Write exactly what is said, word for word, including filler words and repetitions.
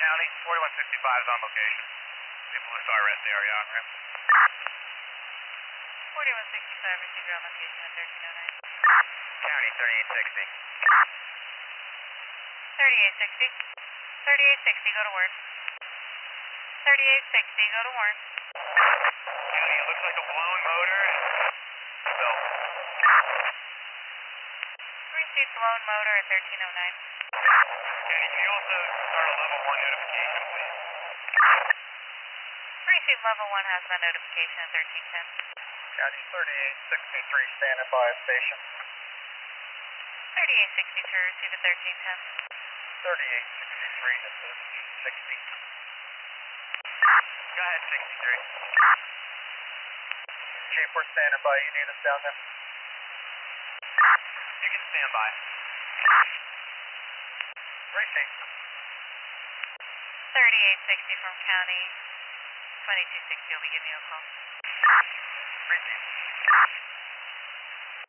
County, forty-one sixty-five is on location. The Blue Star rest area on ramp. forty-one sixty-five, receiver on location at thirteen oh nine. County, thirty-eight sixty. thirty-eight sixty. thirty-eight sixty, go to work. thirty-eight sixty, go to work. County, it looks like a blown motor. So. Received blown motor at thirteen oh nine. County, can you also start a level one notification, please? Received level one hazmat notification at thirteen ten. County, thirty-eight sixty-three, standing by station. thirty-eight sixty-two, receive at thirteen ten. thirty-eight sixty-three to thirteen sixty. Go ahead, sixty-three. Chief, we're standing by. You need us down there? You can stand by. Receive. thirty-eight sixty from county. twenty-two sixty will be giving you a call. Receive.